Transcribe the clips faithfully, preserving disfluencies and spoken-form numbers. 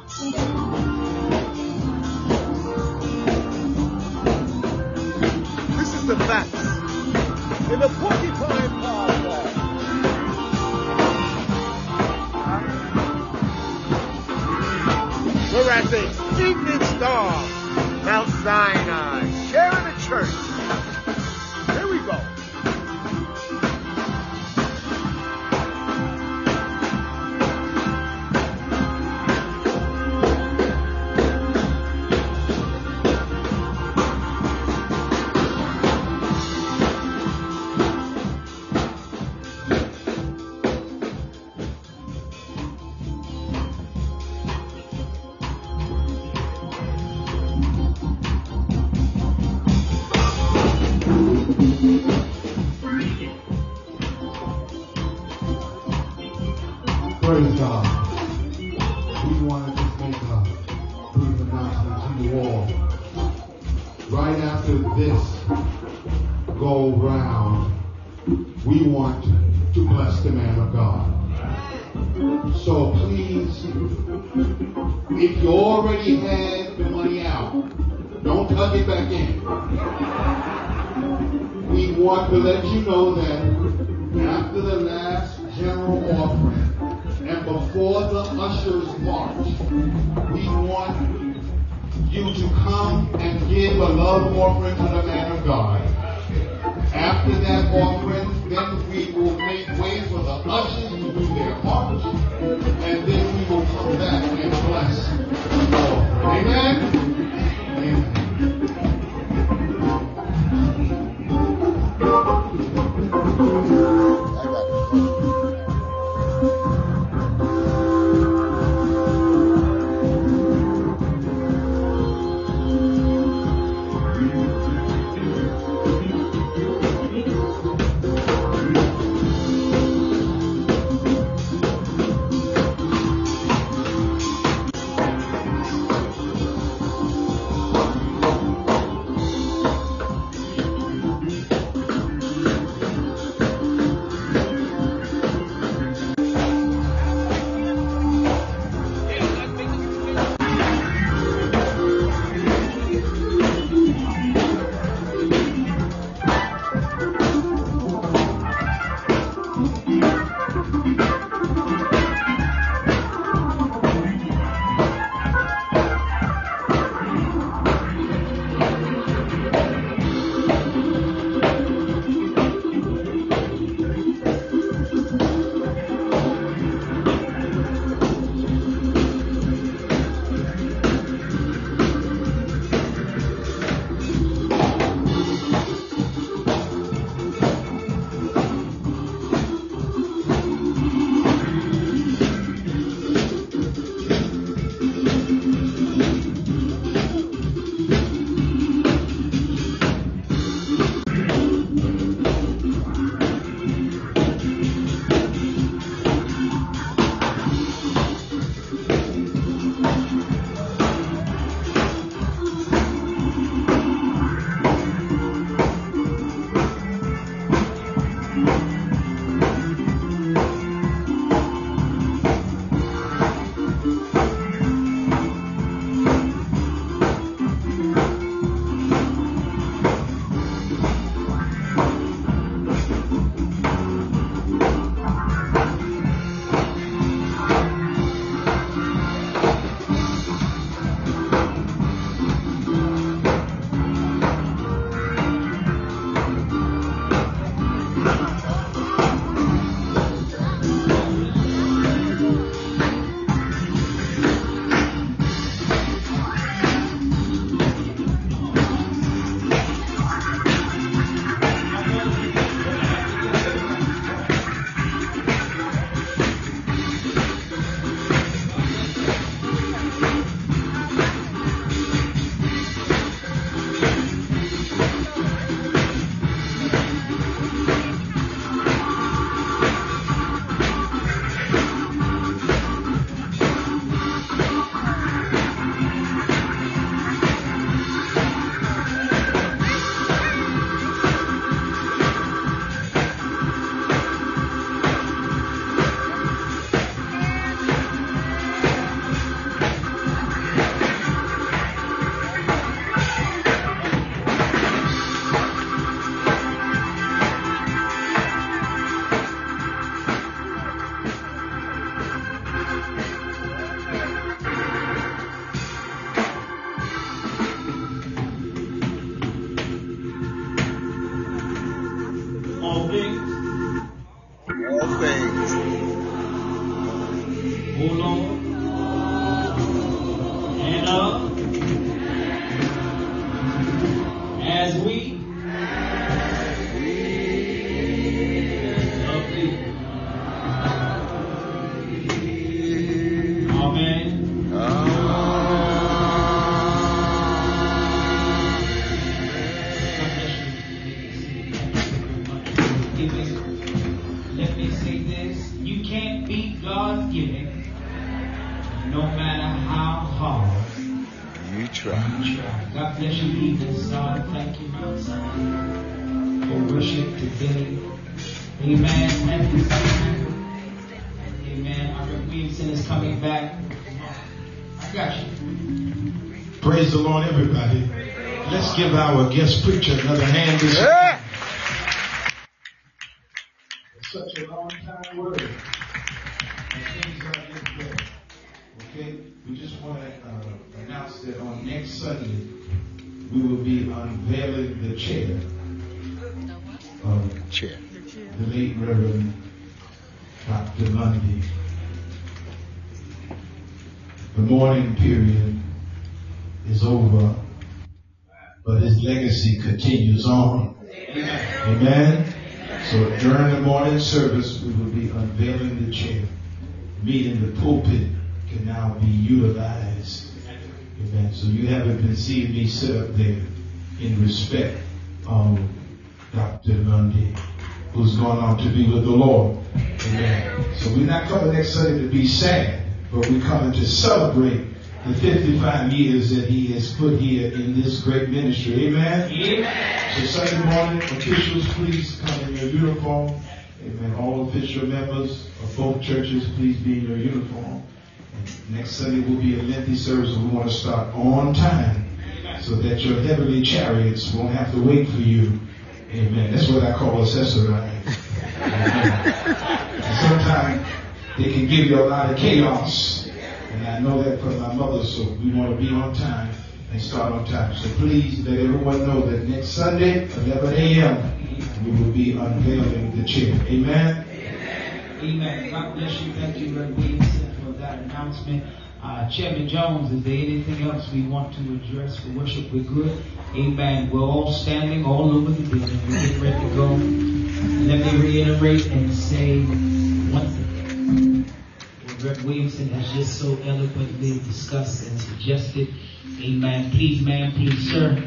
This is the facts in the Porcupine Podcast. We're at the Evening Star, Mount Sinai, sharing the church. Here we go. Praise God. We wanted to make a brief announcement to you all. Right after this go round, we want to bless the man of God. So please, if you already had the money out, don't tuck it back in. We want to let you know that after the last general offering, and before the ushers march, we want you to come and give a love offering to the man of God. After that offering, then we will make way for the ushers to do their march, and then we will come back and bless the Lord. Amen? Amen. try. You try. God bless you, Eagles. God, thank you, Mount Zion, for worship today. Amen. Thank you, Zion. Amen. Our Reverend Williamson is coming back. I got you. Praise the Lord, everybody. Let's give our guest preacher another hand this Yeah. It's such a long time word. And things are getting better. Okay? We just want to uh, announce that on next Sunday, we will be unveiling the chair of Chair. the late Reverend Doctor Lundy. The mourning period is over, but his legacy continues on. Amen. Amen. So during the morning service, we will be unveiling the chair, meaning the pulpit can now be utilized. Amen. So you haven't been seeing me sit up there in respect of Doctor Lundy, who's gone on to be with the Lord. Amen. So we're not coming next Sunday to be sad, but we're coming to celebrate the fifty-five years that he has put here in this great ministry. Amen? Amen. So Sunday morning, officials, please come in your uniform. Amen. All official members of both churches, please be in your uniform. And next Sunday will be a lengthy service, and we want to start on time so that your heavenly chariots won't have to wait for you. Amen. That's what I call accessorizing. And sometimes they can give you a lot of chaos. And I know that from my mother, so we want to be on time and start on time. So please let everyone know that next Sunday, eleven a.m., we will be unveiling the chair. Amen? Amen. God bless you. Thank you, Reverend Williamson, for that announcement. Uh, Chairman Jones, is there anything else we want to address for worship? We're good. Amen. We're all standing all over the building. We're getting ready to go. Let me reiterate and say once again, what Reverend Williamson has just so eloquently discussed and suggested. Amen. Please, ma'am, please, sir.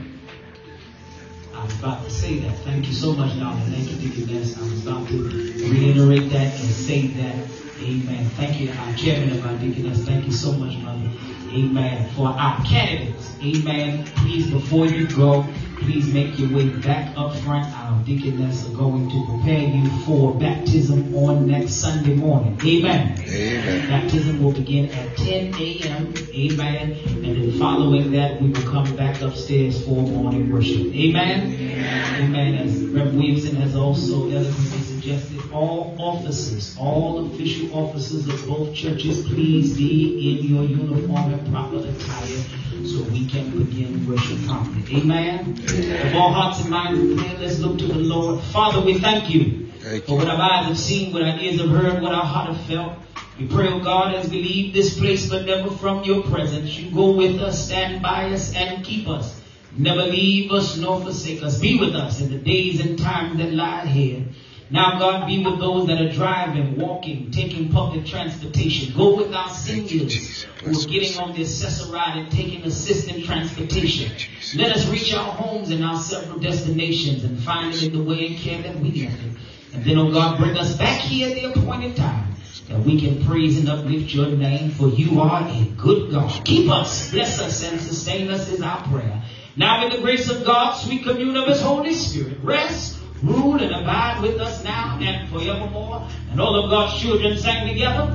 I was about to say that. Thank you so much, Doctor Thank you, Deaconess. I was about to reiterate that and say that. Amen. Thank you, our chairman of our Deaconess. Thank you so much, Mother. Amen. For our candidates. Amen. Please, before you go, please make your way back up front. Our Deaconess are going to prepare you for baptism on next Sunday morning. Amen. Amen. Baptism will begin at ten a.m. Amen. And then following that, we will come back upstairs for morning worship. Amen. Amen. Amen. As Reverend Williamson has also eloquently suggested, all officers, all official officers of both churches, please be in your uniform and proper attire so we can begin worship properly. Amen. If all hearts and minds are clear, let's look to the Lord. Father, we thank you Thank for you. what our eyes have seen, what our ears have heard, what our heart have felt. We pray, oh God, as we leave this place, but never from your presence, you go with us, stand by us, and keep us. Never leave us nor forsake us. Be with us in the days and times that lie ahead. Now, God, be with those that are driving, walking, taking public transportation. Go with our seniors who are getting on the accessor ride and taking assistant transportation. Let us reach our homes and our several destinations and find it in the way and care that we left it. And then, oh God, bring us back here at the appointed time that we can praise and uplift your name, for you are a good God. Keep us, bless us, and sustain us is our prayer. Now, in the grace of God, sweet commune of his Holy Spirit, rest, rule, and abide with us now and forevermore. And all of God's children sang together.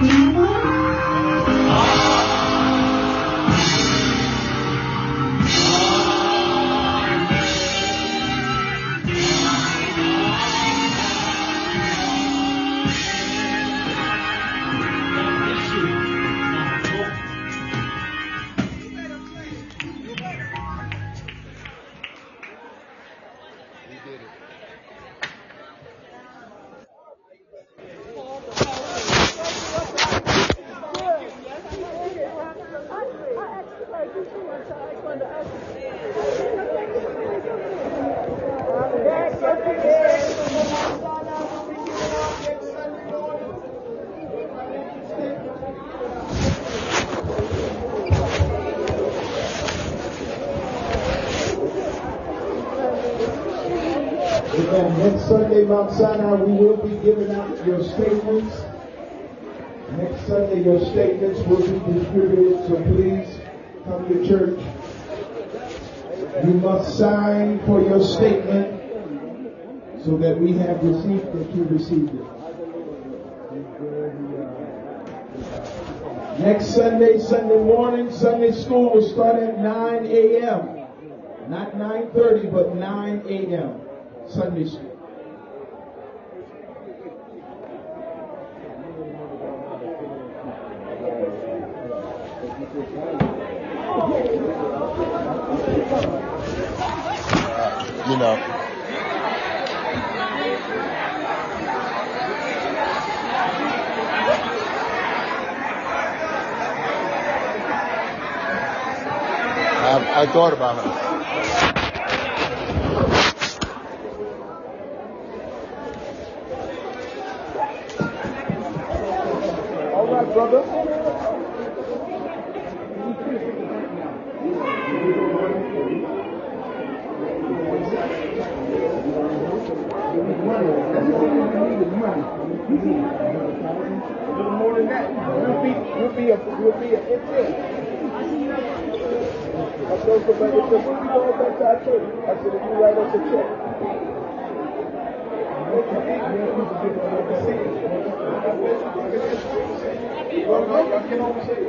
Next Sunday, Mount Sinai, we will be giving out your statements. Next Sunday, your statements will be distributed, so please come to church must sign for your statement so that we have received that you received it. Next Sunday, Sunday morning, Sunday school will start at nine a.m. Not nine thirty, but nine a.m. Sunday school. You know. I, I thought about her. All right, brother. More than that, we'll be, we'll be a, we'll be a, it's it. I told somebody, I said, when we go back to our church, I said, if you write us a check. Well, I can only say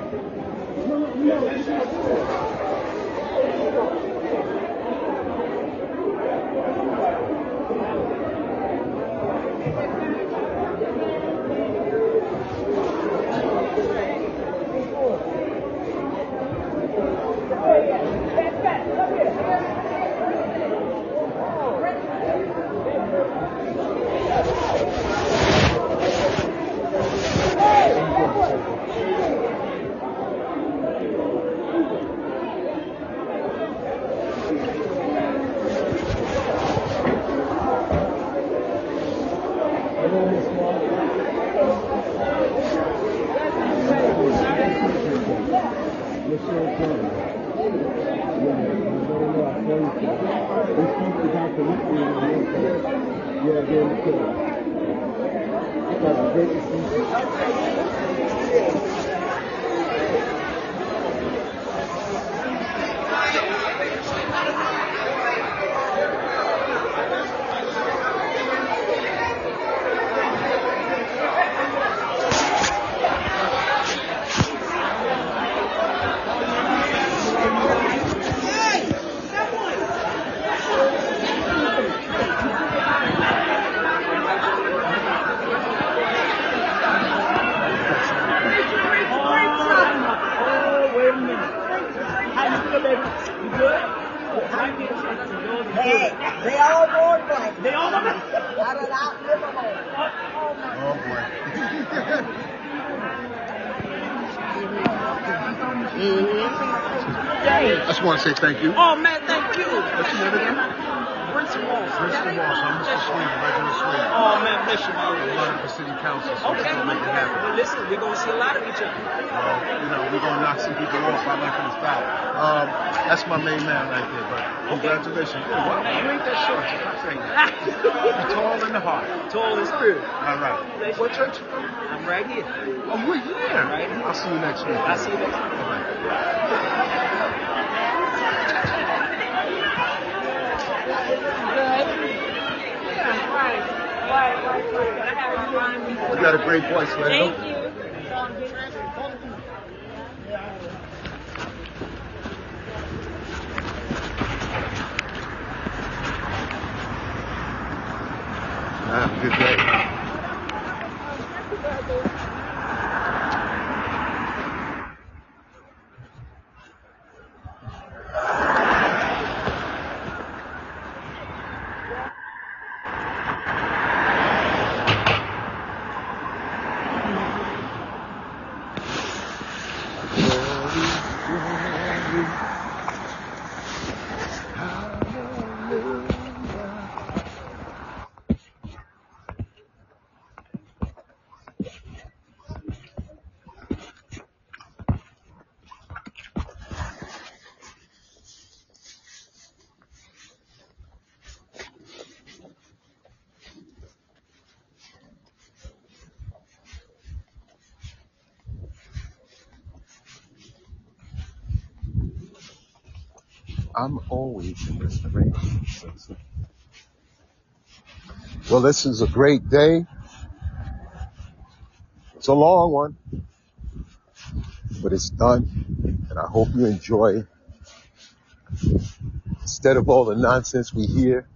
I just want to say thank you. Oh, man, thank you. What's your name again? Winston Walsh. Winston Walsh. I'm Mister Sweden, Reginald Sweden. Oh, man, bless you, man. I'm running for city council, so Okay. we're going to make it happen. Well, listen, we're going to see a lot of each other. Well, you know, we're going to knock some people off by knocking us out. Um, that's my main man right there, but congratulations. Oh, wow, you ain't that short. You stop saying that. You're tall in the heart. Tall and spirit. All right. What church you from? I'm right here. Oh, we're here. Right here. I'll see you next week. I'll see you next week. All right. You got a great voice, man. Thank you. Have a good day. I'm always in restoration. Well, this is a great day. It's a long one, but it's done. And I hope you enjoy it. Instead of all the nonsense we hear,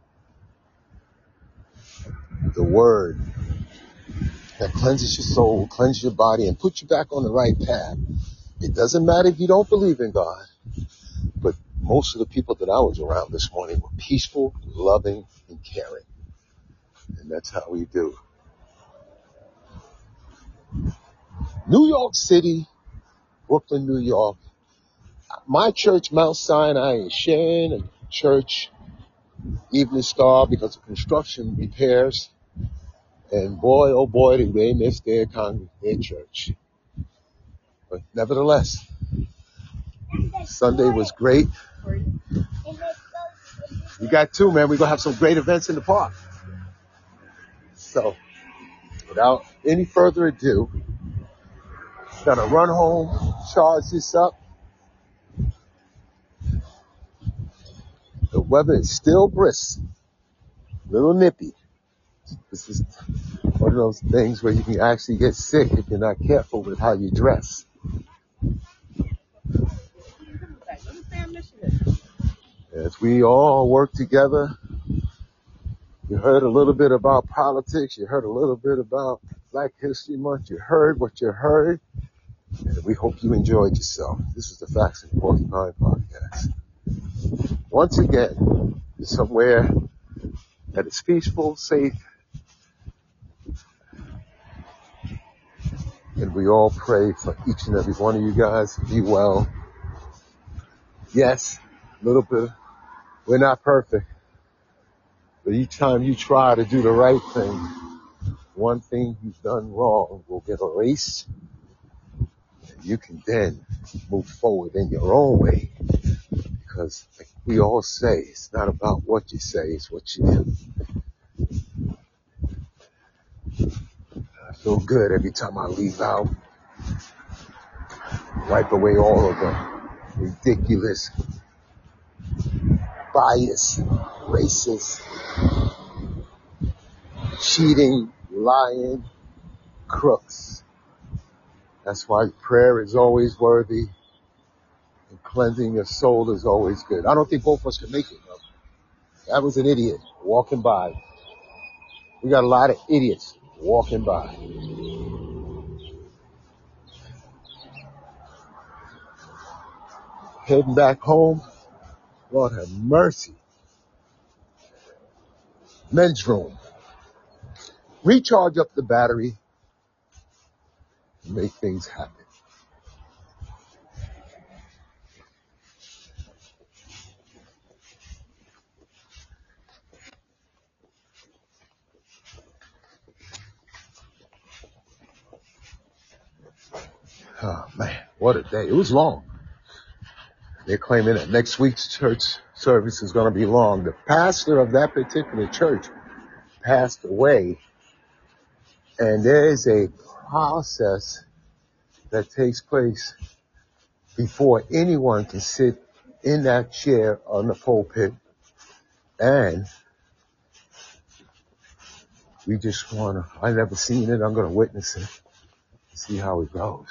the word that cleanses your soul, cleanses your body, and puts you back on the right path. It doesn't matter if you don't believe in God, but most of the people that I was around this morning were peaceful, loving, and caring. And that's how we do. New York City, Brooklyn, New York. My church, Mount Sinai, is sharing a church, Evening Star, because of construction repairs. And boy, oh boy, did they miss their con- their church. But nevertheless, Sunday was great. We got two, man. We're going to have some great events in the park. So, without any further ado, gonna run home, charge this up. The weather is still brisk, a little nippy. This is one of those things where you can actually get sick if you're not careful with how you dress. As we all work together, you heard a little bit about politics, you heard a little bit about Black History Month, you heard what you heard, and we hope you enjoyed yourself. This is the Facts and Porcupine Podcast. Once again, somewhere that is peaceful, safe, and we all pray for each and every one of you guys to be well. Yes, a little bit, we're not perfect, but each time you try to do the right thing, one thing you've done wrong will get erased, and you can then move forward in your own way. Because like we all say, it's not about what you say, it's what you do. I feel good every time I leave out. Wipe away all of the ridiculous, bias, racist, cheating, lying crooks. That's why prayer is always worthy and cleansing your soul is always good. I don't think both of us can make it, though. That was an idiot walking by. We got a lot of idiots walking by. Heading back home. Lord have mercy. Men's room. Recharge up the battery and make things happen. Oh man, what a day. It was long. They're claiming that next week's church service is going to be long. The pastor of that particular church passed away, and there is a process that takes place before anyone can sit in that chair on the pulpit, and we just want to, I never seen it, I'm going to witness it, see how it goes.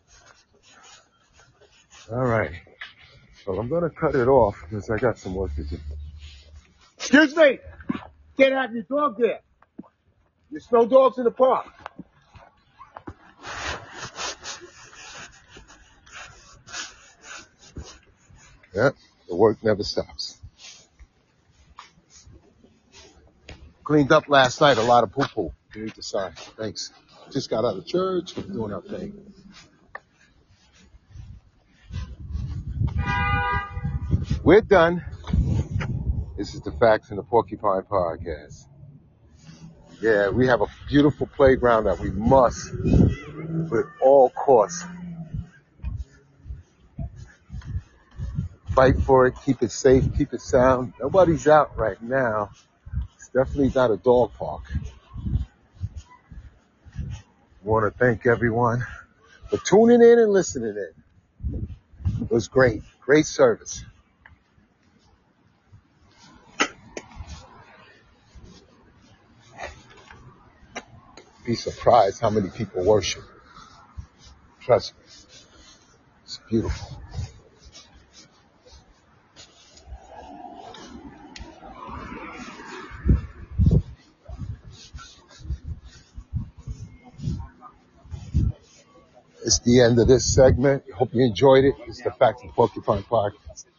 All right. Well, I'm going to cut it off because I got some work to do. Excuse me. Can't have your dog there. There's no dogs in the park. Yep, the work never stops. Cleaned up last night, a lot of poo-poo. You need to sign. Thanks. Just got out of church, doing our thing. We're done. This is the Facts and the Porcupine Podcast. Yeah, we have a beautiful playground that we must, with all costs, fight for it, keep it safe, keep it sound. Nobody's out right now. It's definitely not a dog park. I want to thank everyone for tuning in and listening in. It was great. Great service. be surprised how many people worship. Trust me. It's beautiful. It's the end of this segment. Hope you enjoyed it. It's the Facts and Porcupine Podcast.